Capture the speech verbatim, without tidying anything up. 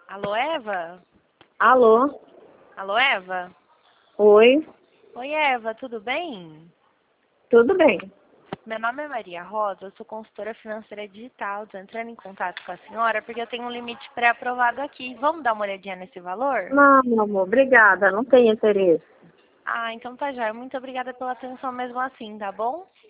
Alô, Eva? Alô? Alô, Eva? Oi, Oi, Eva, tudo bem? tudo bem? Meu nome é Maria Rosa, eu sou consultora financeira digital. Estou entrando em contato com a senhora porque eu tenho um limite pré-aprovado aqui. Vamos dar uma olhadinha nesse valor? Não, meu amor, obrigada, não tenho interesse. Ah, então tá já. Muito obrigada pela atenção mesmo assim, tá bom?